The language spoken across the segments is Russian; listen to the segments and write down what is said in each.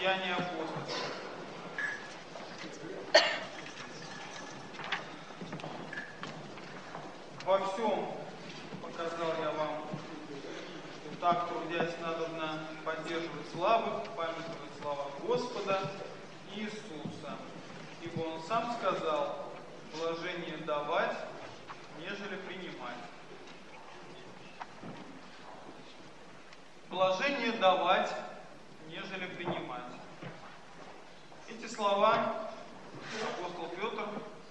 Деяния апостольских. Во всем показал я вам, что так, трудясь, надобно поддерживать слабых, памятовать слова Господа Иисуса. Ибо Он сам сказал: блажение давать, нежели принимать. Блажение давать, нежели принимать. Эти слова апостол Петр,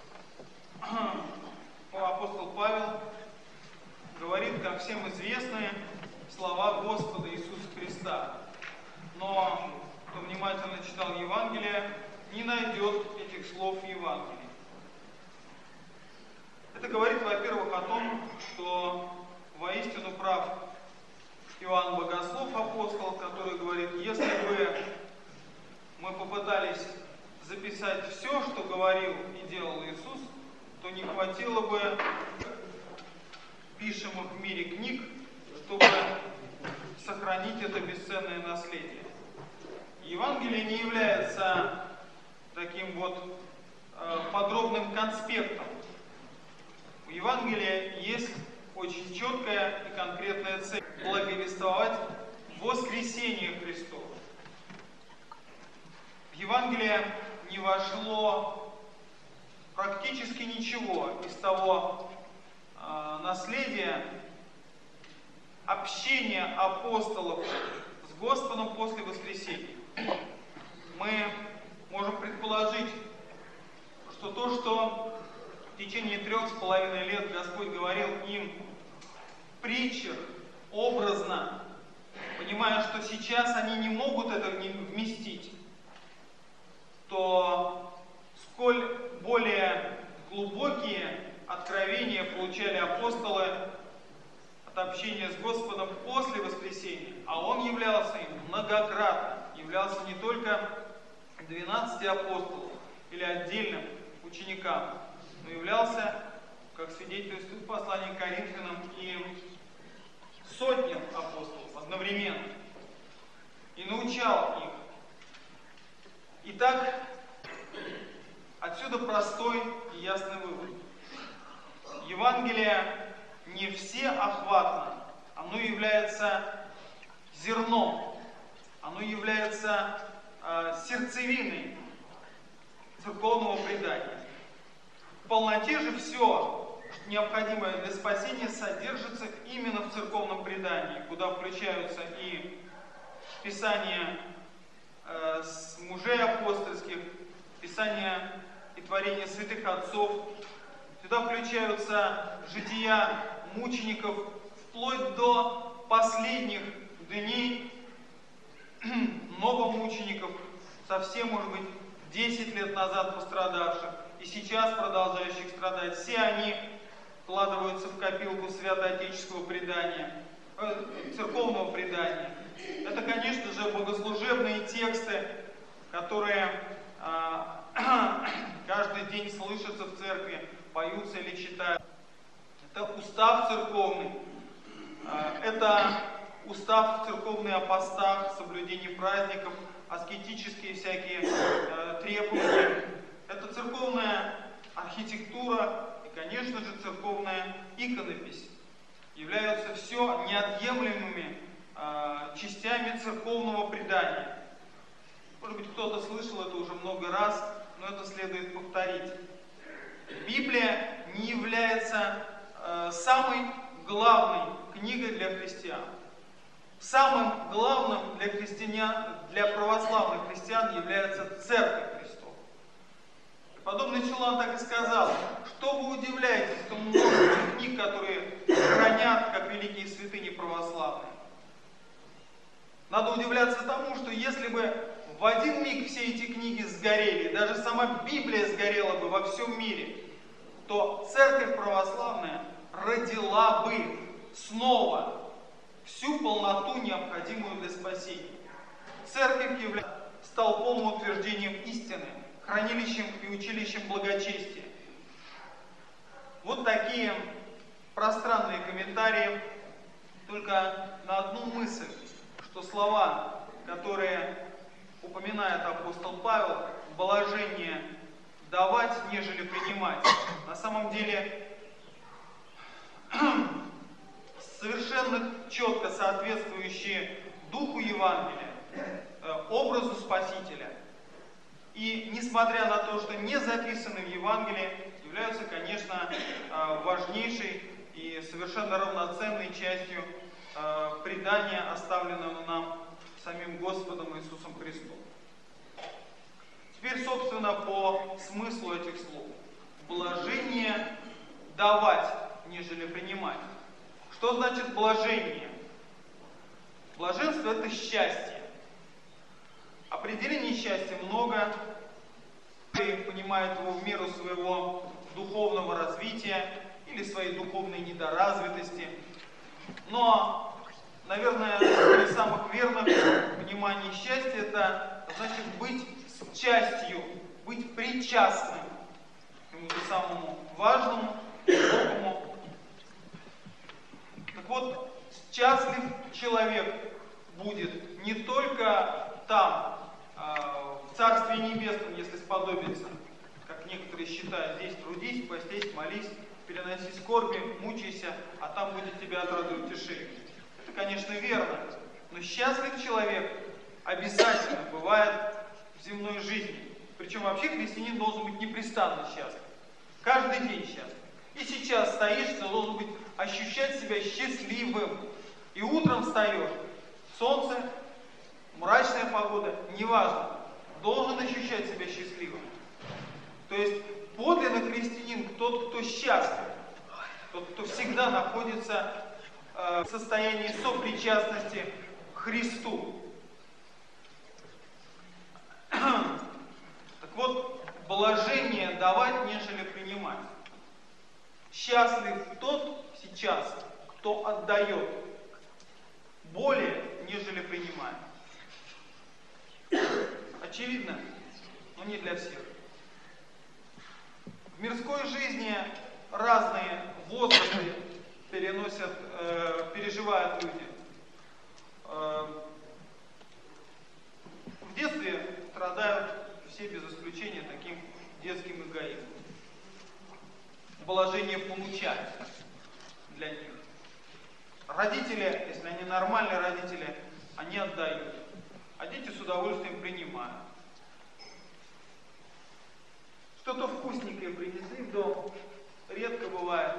апостол Павел говорит, как всем известные, слова Господа Иисуса Христа. Но кто внимательно читал Евангелие, не найдет этих слов в Евангелии. Это говорит, во-первых, о том, что воистину прав Иоанн Богослов, апостол, который говорит: если бы мы попытались записать все, что говорил и делал Иисус, то не хватило бы пишемых в мире книг, чтобы сохранить это бесценное наследие. Евангелие не является таким вот подробным конспектом. У Евангелия есть очень четкая и конкретная цель – благовествовать воскресение Христово. В Евангелие не вошло практически ничего из того наследия общения апостолов с Господом после воскресения. Мы можем предположить, что то, что в течение 3,5 лет Господь говорил им в притчах, образно, понимая, что сейчас они не могут это вместить, то сколь более глубокие откровения получали апостолы от общения с Господом после воскресения, а Он являлся им многократно, являлся не только 12 апостолов или отдельным ученикам, но являлся, как свидетельствует послание к Коринфянам, и сотням апостолов одновременно, и научал их. Итак, отсюда простой и ясный вывод. Евангелие не всеохватно, оно является зерном, оно является сердцевиной церковного предания. В полноте же все, необходимое для спасения, содержится именно в церковном предании, куда включаются и Писания мужей апостольских, Писания и творения святых отцов. Сюда включаются жития мучеников вплоть до последних дней новомучеников, совсем, может быть, 10 лет назад пострадавших и сейчас продолжающих страдать. Все они вкладываются в копилку святоотеческого предания, церковного предания. Это, конечно же, богослужебные тексты, которые каждый день слышатся в церкви, поются или читают. Это устав церковный, это устав церковный о постах, соблюдении праздников, аскетические всякие требования. Это церковная архитектура и, конечно же, церковная иконопись. Являются все неотъемлемыми частями церковного предания. Может быть, кто-то слышал это уже много раз, но это следует повторить. Библия не является самой главной книгой для христиан. Самым главным для христиан, для православных христиан является Церковь Христова. Подобный Челан так и сказал: что вы удивляетесь тому множеству книг, которые хранят как великие святыни православные? Надо удивляться тому, что если бы в один миг все эти книги сгорели, даже сама Библия сгорела бы во всем мире, то Церковь православная родила бы снова всю полноту, необходимую для спасения. Церковь является столпом и утверждением истины, хранилищем и училищем благочестия. Вот такие пространные комментарии только на одну мысль, что слова, которые упоминаются упоминает апостол Павел, блажение давать, нежели принимать. На самом деле, совершенно четко соответствующие духу Евангелия, образу Спасителя. И несмотря на то, что не записаны в Евангелии, являются, конечно, важнейшей и совершенно равноценной частью предания, оставленного нам самим Господом Иисусом Христом. Теперь, собственно, по смыслу этих слов. Блажение давать, нежели принимать. Что значит блажение? Блаженство – это счастье. Определений счастья много. Каждый понимает его в меру своего духовного развития или своей духовной недоразвитости. Но, наверное, из самых верных пониманий счастья – это значит быть частью, быть причастным к чему-то самому важному, глубокому. Так вот, счастлив человек будет не только там, в Царстве Небесном, если сподобится, как некоторые считают, здесь трудись, постись, молись, переноси скорби, мучайся, а там будет тебя отрадовать утешение. Это, конечно, верно, но счастлив человек обязательно бывает в земной жизни. Причем вообще христианин должен быть непрестанно счастлив. Каждый день счастлив. И сейчас стоишь, ты должен быть, ощущать себя счастливым. И утром встаешь, солнце, мрачная погода, неважно, должен ощущать себя счастливым. То есть подлинный христианин тот, кто счастлив, тот, кто всегда находится в состоянии сопричастности к Христу. Так вот, блажение давать, нежели принимать. Счастлив тот сейчас, кто отдает более, нежели принимает. Очевидно, но не для всех. В мирской жизни разные возрасты переживают люди. В детстве страдают все без исключения таким детским эгоизмом. Блажение получать для них. Родители, если они нормальные родители, они отдают. А дети с удовольствием принимают. Что-то вкусненькое принесли в дом, редко бывает.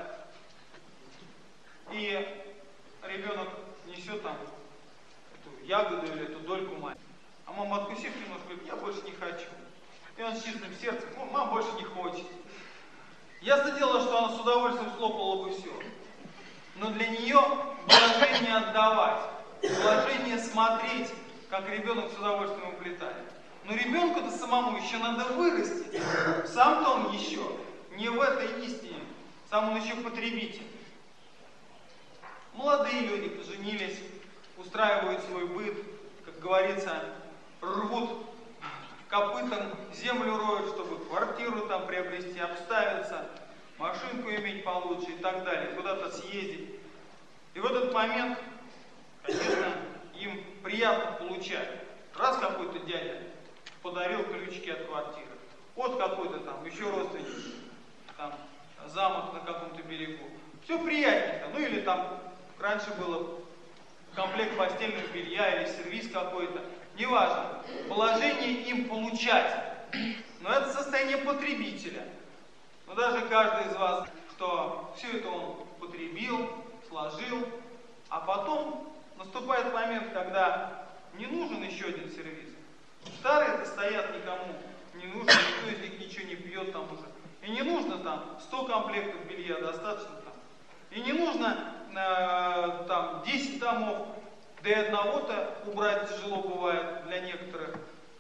И ребенок несет там эту ягоду или эту дольку мать. А мама, откусив немножко, говорит, я больше не хочу. И он с чистым сердцем, мама больше не хочет. Ясно дело, что она с удовольствием слопала бы все. Но для нее блажение отдавать, блажение смотреть, как ребенок с удовольствием уплетает. Но ребенку-то самому еще надо вырасти. Сам-то он еще не в этой истине. Сам он еще потребитель. Молодые люди поженились, устраивают свой быт, как говорится, рвут копытом, землю роют, чтобы квартиру там приобрести, обставиться, машинку иметь получше и так далее, куда-то съездить. И в этот момент, конечно, им приятно получать. Раз какой-то дядя подарил ключики от квартиры, вот какой-то там еще родственник, там замок на каком-то берегу. Все приятненько. Ну или там раньше было комплект постельного белья или сервиз какой-то. Неважно. Положение им получать. Но это состояние потребителя. Но даже каждый из вас, что все это он потребил, сложил, а потом наступает момент, когда не нужен еще один сервиз. Старые-то стоят никому не нужно, никто из них ничего не пьет там уже. И не нужно там 100 комплектов белья, достаточно там. И не нужно там 10 томов, да и одного-то убрать тяжело бывает для некоторых.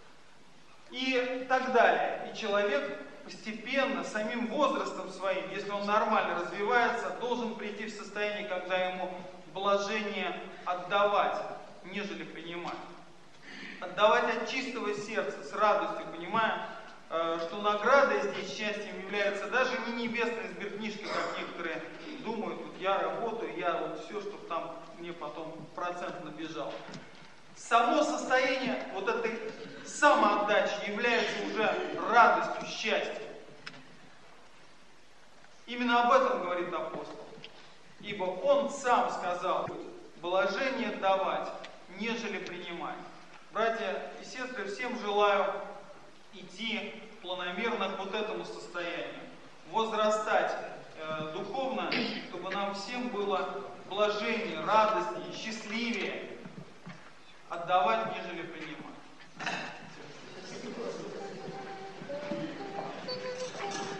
И так далее. И человек постепенно, самим возрастом своим, если он нормально развивается, должен прийти в состояние, когда ему блажение отдавать, нежели принимать. Отдавать от чистого сердца, с радостью, понимая, что наградой здесь счастьем является даже не небесная сберкнижка, как некоторые думают, вот я работаю, я вот все, чтобы там мне потом процент набежал. Само состояние вот этой самоотдача является уже радостью, счастьем. Именно об этом говорит апостол. Ибо он сам сказал: блажение давать, нежели принимать. Братья и сестры, всем желаю идти планомерно к вот этому состоянию, возрастать духовно, чтобы нам всем было блажение, радостнее, счастливее отдавать, нежели принимать.